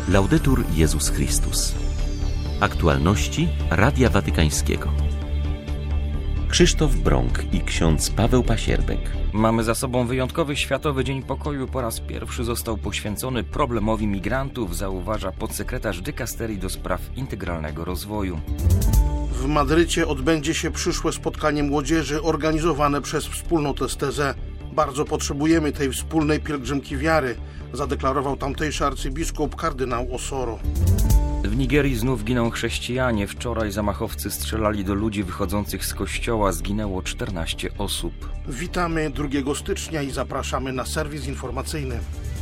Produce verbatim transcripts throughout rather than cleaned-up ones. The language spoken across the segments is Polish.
Laudetur Jezus Chrystus. Aktualności Radia Watykańskiego. Krzysztof Brąk i ksiądz Paweł Pasierbek. Mamy za sobą wyjątkowy Światowy Dzień Pokoju. Po raz pierwszy został poświęcony problemowi migrantów, zauważa podsekretarz dykasterii do spraw integralnego rozwoju. W Madrycie odbędzie się przyszłe spotkanie młodzieży organizowane przez wspólnotę S T Z. Bardzo potrzebujemy tej wspólnej pielgrzymki wiary, zadeklarował tamtejszy arcybiskup kardynał Osoro. W Nigerii znów giną chrześcijanie. Wczoraj zamachowcy strzelali do ludzi wychodzących z kościoła. Zginęło czternaście osób. Witamy drugiego stycznia i zapraszamy na serwis informacyjny.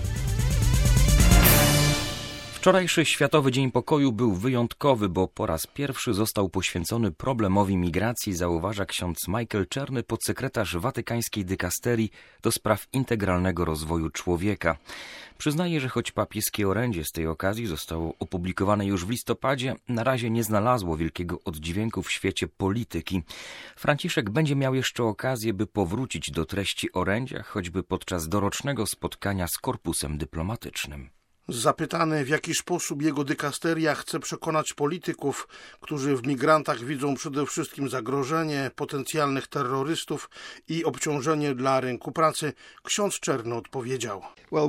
Wczorajszy Światowy Dzień Pokoju był wyjątkowy, bo po raz pierwszy został poświęcony problemowi migracji, zauważa ksiądz Michael Czerny, podsekretarz watykańskiej dykasterii do spraw integralnego rozwoju człowieka. Przyznaje, że choć papieskie orędzie z tej okazji zostało opublikowane już w listopadzie, na razie nie znalazło wielkiego oddźwięku w świecie polityki. Franciszek będzie miał jeszcze okazję, by powrócić do treści orędzia, choćby podczas dorocznego spotkania z korpusem dyplomatycznym. Zapytany, w jaki sposób jego dykasteria chce przekonać polityków, którzy w migrantach widzą przede wszystkim zagrożenie, potencjalnych terrorystów i obciążenie dla rynku pracy, ksiądz Czerny odpowiedział.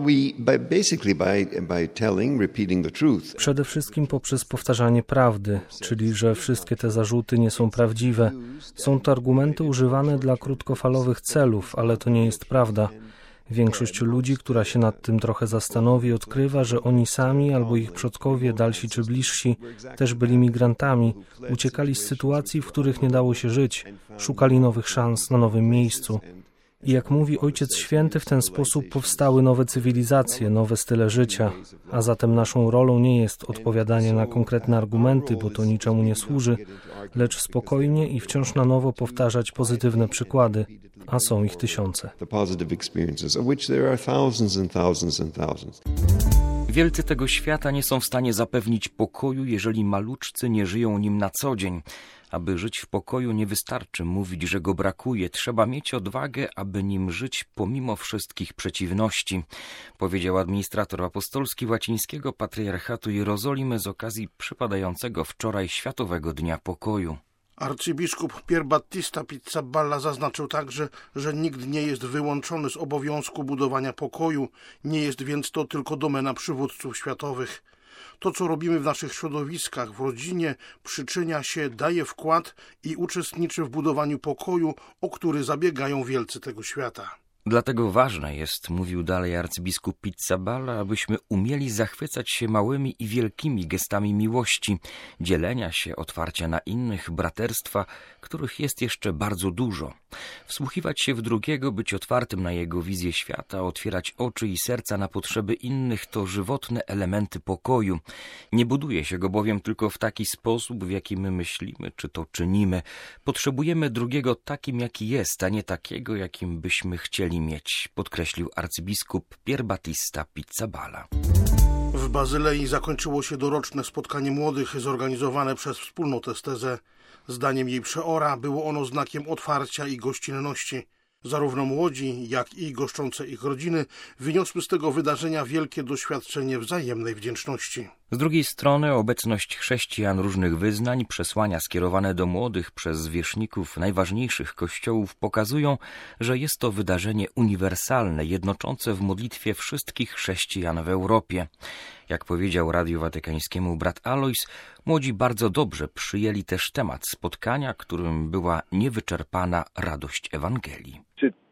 Przede wszystkim poprzez powtarzanie prawdy, czyli że wszystkie te zarzuty nie są prawdziwe. Są to argumenty używane dla krótkofalowych celów, ale to nie jest prawda. Większość ludzi, która się nad tym trochę zastanowi, odkrywa, że oni sami albo ich przodkowie, dalsi czy bliżsi, też byli migrantami, uciekali z sytuacji, w których nie dało się żyć, szukali nowych szans na nowym miejscu. I jak mówi Ojciec Święty, w ten sposób powstały nowe cywilizacje, nowe style życia, a zatem naszą rolą nie jest odpowiadanie na konkretne argumenty, bo to niczemu nie służy, lecz spokojnie i wciąż na nowo powtarzać pozytywne przykłady, a są ich tysiące. Wielcy tego świata nie są w stanie zapewnić pokoju, jeżeli maluczcy nie żyją nim na co dzień. Aby żyć w pokoju, nie wystarczy mówić, że go brakuje. Trzeba mieć odwagę, aby nim żyć pomimo wszystkich przeciwności, powiedział administrator apostolski Łacińskiego Patriarchatu Jerozolimy z okazji przypadającego wczoraj Światowego Dnia Pokoju. Arcybiskup Pier Battista Pizzaballa zaznaczył także, że nikt nie jest wyłączony z obowiązku budowania pokoju, nie jest więc to tylko domena przywódców światowych. To, co robimy w naszych środowiskach, w rodzinie, przyczynia się, daje wkład i uczestniczy w budowaniu pokoju, o który zabiegają wielcy tego świata. Dlatego ważne jest, mówił dalej arcybiskup Pizzaballa, abyśmy umieli zachwycać się małymi i wielkimi gestami miłości, dzielenia się, otwarcia na innych, braterstwa, których jest jeszcze bardzo dużo. Wsłuchiwać się w drugiego, być otwartym na jego wizję świata, otwierać oczy i serca na potrzeby innych to żywotne elementy pokoju. Nie buduje się go bowiem tylko w taki sposób, w jaki my myślimy, czy to czynimy. Potrzebujemy drugiego takim, jaki jest, a nie takiego, jakim byśmy chcieli mieć, podkreślił arcybiskup Pier Battista Pizzaballa. W Bazylei zakończyło się doroczne spotkanie młodych zorganizowane przez wspólnotę S T Z. Zdaniem jej przeora było ono znakiem otwarcia i gościnności. Zarówno młodzi, jak i goszczące ich rodziny wyniosły z tego wydarzenia wielkie doświadczenie wzajemnej wdzięczności. Z drugiej strony obecność chrześcijan różnych wyznań, przesłania skierowane do młodych przez zwierzchników najważniejszych kościołów pokazują, że jest to wydarzenie uniwersalne, jednoczące w modlitwie wszystkich chrześcijan w Europie. Jak powiedział Radiu Watykańskiemu brat Alois, młodzi bardzo dobrze przyjęli też temat spotkania, którym była niewyczerpana radość Ewangelii.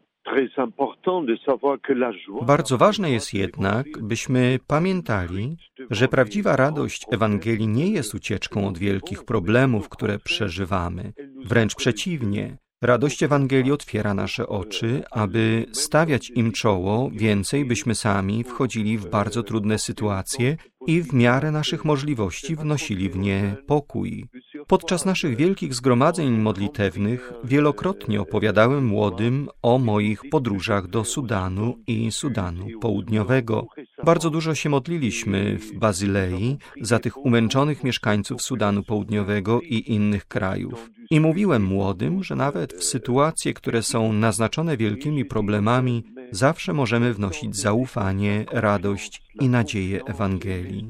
Bardzo ważne jest jednak, byśmy pamiętali, że prawdziwa radość Ewangelii nie jest ucieczką od wielkich problemów, które przeżywamy. Wręcz przeciwnie. Radość Ewangelii otwiera nasze oczy, aby stawiać im czoło, więcej byśmy sami wchodzili w bardzo trudne sytuacje i w miarę naszych możliwości wnosili w nie pokój. Podczas naszych wielkich zgromadzeń modlitewnych wielokrotnie opowiadałem młodym o moich podróżach do Sudanu i Sudanu Południowego. Bardzo dużo się modliliśmy w Bazylei za tych umęczonych mieszkańców Sudanu Południowego i innych krajów. I mówiłem młodym, że nawet w sytuacje, które są naznaczone wielkimi problemami, zawsze możemy wnosić zaufanie, radość i nadzieję Ewangelii.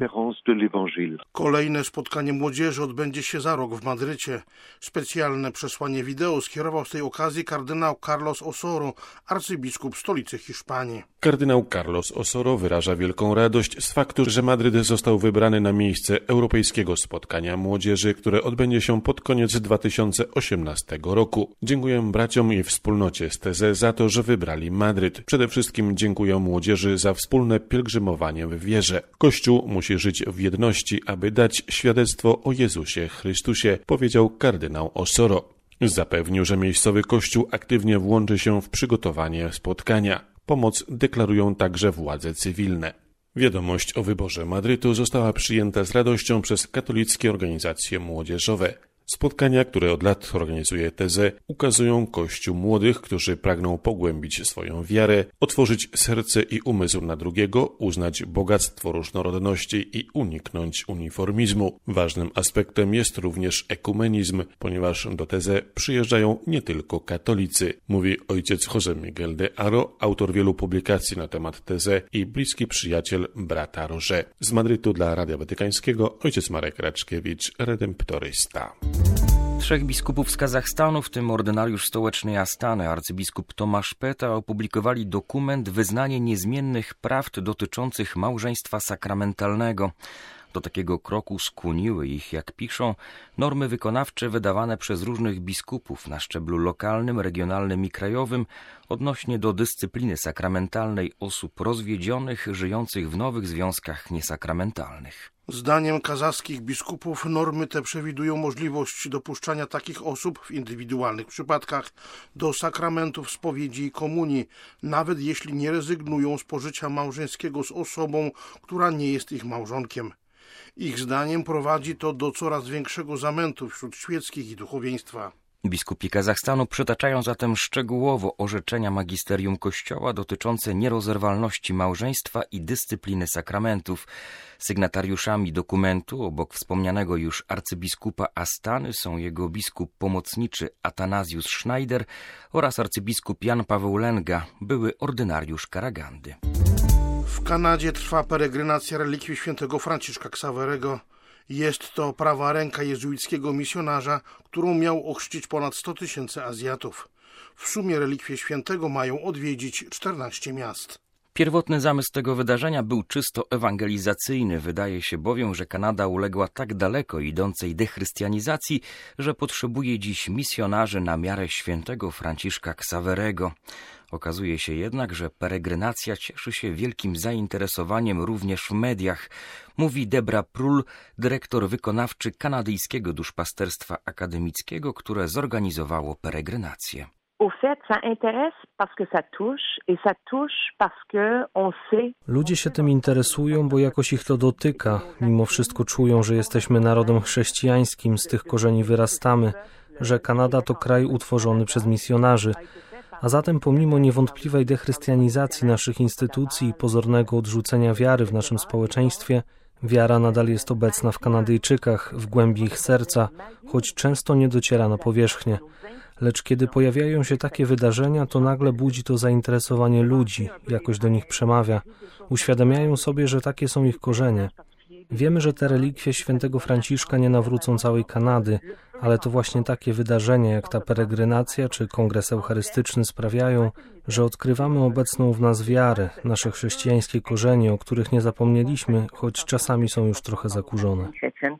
Kolejne spotkanie młodzieży odbędzie się za rok w Madrycie. Specjalne przesłanie wideo skierował z tej okazji kardynał Carlos Osoro, arcybiskup stolicy Hiszpanii. Kardynał Carlos Osoro wyraża wielką radość z faktu, że Madryt został wybrany na miejsce europejskiego spotkania młodzieży, które odbędzie się pod koniec dwa tysiące osiemnastego roku. Dziękuję braciom i wspólnocie z T Z za to, że wybrali Madryt. Przede wszystkim dziękuję młodzieży za wspólne pielgrzymowanie w wierze. Kościół musi żyć w jedności, aby dać świadectwo o Jezusie Chrystusie, powiedział kardynał Osoro. Zapewnił, że miejscowy kościół aktywnie włączy się w przygotowanie spotkania. Pomoc deklarują także władze cywilne. Wiadomość o wyborze Madrytu została przyjęta z radością przez katolickie organizacje młodzieżowe. Spotkania, które od lat organizuje T Z, ukazują Kościół młodych, którzy pragną pogłębić swoją wiarę, otworzyć serce i umysł na drugiego, uznać bogactwo różnorodności i uniknąć uniformizmu. Ważnym aspektem jest również ekumenizm, ponieważ do T Z przyjeżdżają nie tylko katolicy, mówi ojciec José Miguel de Haro, autor wielu publikacji na temat T Z i bliski przyjaciel brata Roger. Z Madrytu dla Radia Watykańskiego ojciec Marek Raczkiewicz, redemptorysta. Trzech biskupów z Kazachstanu, w tym ordynariusz stołecznej Astany, arcybiskup Tomasz Peta, opublikowali dokument Wyznanie niezmiennych prawd dotyczących małżeństwa sakramentalnego. Do takiego kroku skłoniły ich, jak piszą, normy wykonawcze wydawane przez różnych biskupów na szczeblu lokalnym, regionalnym i krajowym odnośnie do dyscypliny sakramentalnej osób rozwiedzionych, żyjących w nowych związkach niesakramentalnych. Zdaniem kazachskich biskupów normy te przewidują możliwość dopuszczania takich osób w indywidualnych przypadkach do sakramentów spowiedzi i komunii, nawet jeśli nie rezygnują z pożycia małżeńskiego z osobą, która nie jest ich małżonkiem. Ich zdaniem prowadzi to do coraz większego zamętu wśród świeckich i duchowieństwa. Biskupi Kazachstanu przytaczają zatem szczegółowo orzeczenia magisterium Kościoła dotyczące nierozerwalności małżeństwa i dyscypliny sakramentów. Sygnatariuszami dokumentu, obok wspomnianego już arcybiskupa Astany, są jego biskup pomocniczy Atanazjusz Schneider oraz arcybiskup Jan Paweł Lenga, były ordynariusz Karagandy. W Kanadzie trwa peregrinacja relikwii świętego Franciszka Ksawerego. Jest to prawa ręka jezuickiego misjonarza, którą miał ochrzcić ponad sto tysięcy Azjatów. W sumie relikwie świętego mają odwiedzić czternaście miast. Pierwotny zamysł tego wydarzenia był czysto ewangelizacyjny. Wydaje się bowiem, że Kanada uległa tak daleko idącej dechrystianizacji, że potrzebuje dziś misjonarzy na miarę świętego Franciszka Ksawerego. Okazuje się jednak, że peregrynacja cieszy się wielkim zainteresowaniem również w mediach, mówi Debra Prul, dyrektor wykonawczy kanadyjskiego duszpasterstwa akademickiego, które zorganizowało peregrinację. Ludzie się tym interesują, bo jakoś ich to dotyka. Mimo wszystko czują, że jesteśmy narodem chrześcijańskim, z tych korzeni wyrastamy, że Kanada to kraj utworzony przez misjonarzy. A zatem pomimo niewątpliwej dechrystianizacji naszych instytucji i pozornego odrzucenia wiary w naszym społeczeństwie, wiara nadal jest obecna w Kanadyjczykach, w głębi ich serca, choć często nie dociera na powierzchnię. Lecz kiedy pojawiają się takie wydarzenia, to nagle budzi to zainteresowanie ludzi, jakoś do nich przemawia. Uświadamiają sobie, że takie są ich korzenie. Wiemy, że te relikwie świętego Franciszka nie nawrócą całej Kanady, ale to właśnie takie wydarzenia jak ta peregrynacja czy kongres eucharystyczny sprawiają, że odkrywamy obecną w nas wiarę, nasze chrześcijańskie korzenie, o których nie zapomnieliśmy, choć czasami są już trochę zakurzone.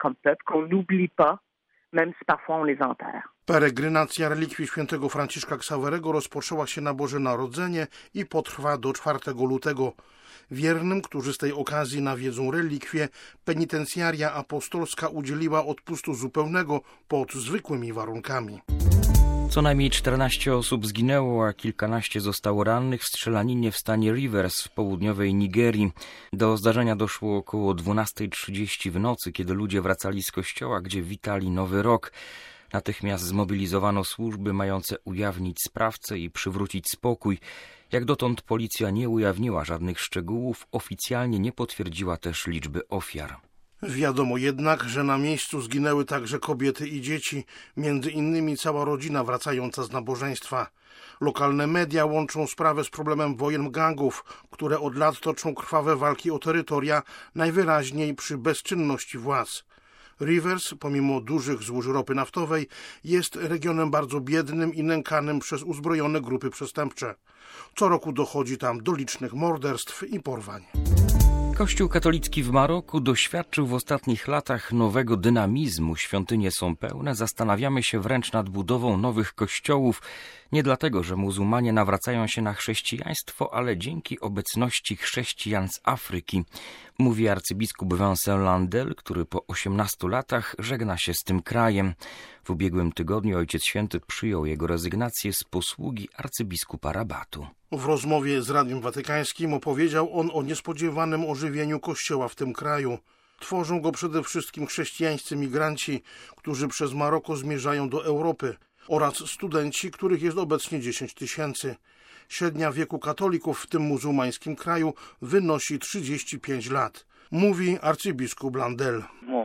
Peregrynacja relikwii świętego Franciszka Ksawerego rozpoczęła się na Boże Narodzenie i potrwa do czwartego lutego. Wiernym, którzy z tej okazji nawiedzą relikwie, penitencjaria apostolska udzieliła odpustu zupełnego pod zwykłymi warunkami. Co najmniej czternaście osób zginęło, a kilkanaście zostało rannych w strzelaninie w stanie Rivers w południowej Nigerii. Do zdarzenia doszło około dwunastej trzydzieści w nocy, kiedy ludzie wracali z kościoła, gdzie witali Nowy Rok. Natychmiast zmobilizowano służby mające ujawnić sprawcę i przywrócić spokój. Jak dotąd policja nie ujawniła żadnych szczegółów, oficjalnie nie potwierdziła też liczby ofiar. Wiadomo jednak, że na miejscu zginęły także kobiety i dzieci, między innymi cała rodzina wracająca z nabożeństwa. Lokalne media łączą sprawę z problemem wojen gangów, które od lat toczą krwawe walki o terytoria, najwyraźniej przy bezczynności władz. Rivers, pomimo dużych złóż ropy naftowej, jest regionem bardzo biednym i nękanym przez uzbrojone grupy przestępcze. Co roku dochodzi tam do licznych morderstw i porwań. Kościół katolicki w Maroku doświadczył w ostatnich latach nowego dynamizmu. Świątynie są pełne, zastanawiamy się wręcz nad budową nowych kościołów. Nie dlatego, że muzułmanie nawracają się na chrześcijaństwo, ale dzięki obecności chrześcijan z Afryki, mówi arcybiskup Vincent Landel, który po osiemnastu latach żegna się z tym krajem. W ubiegłym tygodniu Ojciec Święty przyjął jego rezygnację z posługi arcybiskupa Rabatu. W rozmowie z Radiem Watykańskim opowiedział on o niespodziewanym ożywieniu Kościoła w tym kraju. Tworzą go przede wszystkim chrześcijańscy migranci, którzy przez Maroko zmierzają do Europy, oraz studenci, których jest obecnie dziesięć tysięcy. Średnia wieku katolików w tym muzułmańskim kraju wynosi trzydzieści pięć lat. Mówi arcybiskup Landel.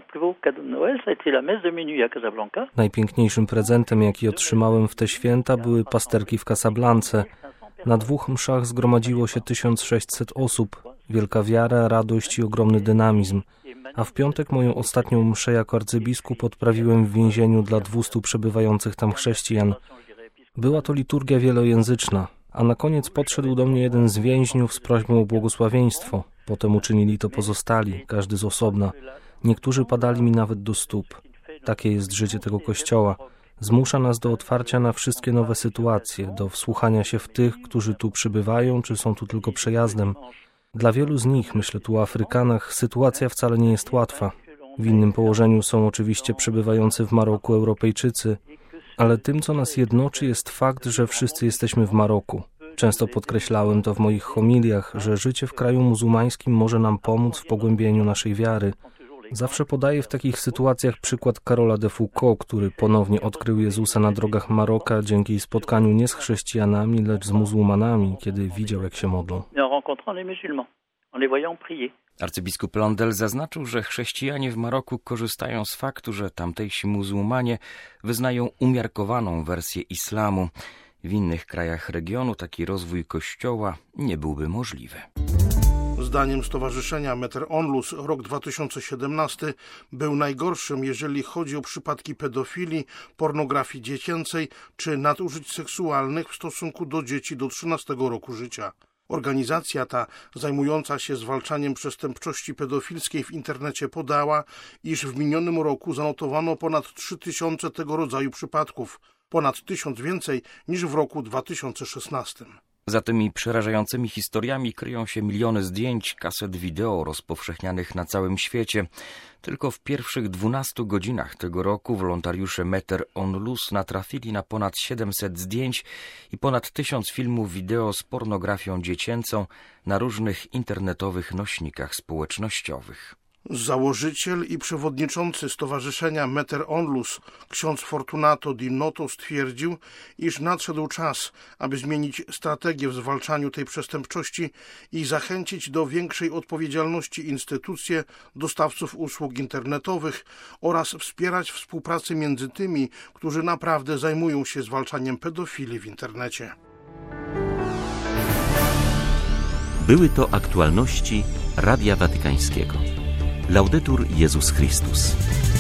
Najpiękniejszym prezentem, jaki otrzymałem w te święta, były pasterki w Casablance. Na dwóch mszach zgromadziło się tysiąc sześćset osób. Wielka wiara, radość i ogromny dynamizm. A w piątek moją ostatnią mszę jako arcybiskup odprawiłem w więzieniu dla dwustu przebywających tam chrześcijan. Była to liturgia wielojęzyczna, a na koniec podszedł do mnie jeden z więźniów z prośbą o błogosławieństwo. Potem uczynili to pozostali, każdy z osobna. Niektórzy padali mi nawet do stóp. Takie jest życie tego Kościoła. Zmusza nas do otwarcia na wszystkie nowe sytuacje, do wsłuchania się w tych, którzy tu przybywają, czy są tu tylko przejazdem. Dla wielu z nich, myślę tu o Afrykanach, sytuacja wcale nie jest łatwa. W innym położeniu są oczywiście przebywający w Maroku Europejczycy, ale tym, co nas jednoczy, jest fakt, że wszyscy jesteśmy w Maroku. Często podkreślałem to w moich homiliach, że życie w kraju muzułmańskim może nam pomóc w pogłębieniu naszej wiary. Zawsze podaję w takich sytuacjach przykład Karola de Foucault, który ponownie odkrył Jezusa na drogach Maroka dzięki spotkaniu nie z chrześcijanami, lecz z muzułmanami, kiedy widział, jak się modlą. Arcybiskup Landel zaznaczył, że chrześcijanie w Maroku korzystają z faktu, że tamtejsi muzułmanie wyznają umiarkowaną wersję islamu. W innych krajach regionu taki rozwój kościoła nie byłby możliwy. Zdaniem Stowarzyszenia Mater Onlus rok dwa tysiące siedemnasty był najgorszym, jeżeli chodzi o przypadki pedofilii, pornografii dziecięcej czy nadużyć seksualnych w stosunku do dzieci do trzynastego roku życia. Organizacja ta, zajmująca się zwalczaniem przestępczości pedofilskiej w internecie, podała, iż w minionym roku zanotowano ponad trzy tysiące tego rodzaju przypadków, ponad tysiąc więcej niż w roku dwa tysiące szesnastym. Za tymi przerażającymi historiami kryją się miliony zdjęć, kaset wideo rozpowszechnianych na całym świecie. Tylko w pierwszych dwunastu godzinach tego roku wolontariusze Mater Onlus natrafili na ponad siedemset zdjęć i ponad tysiąc filmów wideo z pornografią dziecięcą na różnych internetowych nośnikach społecznościowych. Założyciel i przewodniczący Stowarzyszenia Mater Onlus, ksiądz Fortunato Di Noto, stwierdził, iż nadszedł czas, aby zmienić strategię w zwalczaniu tej przestępczości i zachęcić do większej odpowiedzialności instytucje, dostawców usług internetowych oraz wspierać współpracę między tymi, którzy naprawdę zajmują się zwalczaniem pedofilii w internecie. Były to aktualności Radia Watykańskiego. Laudetur Jezus Chrystus.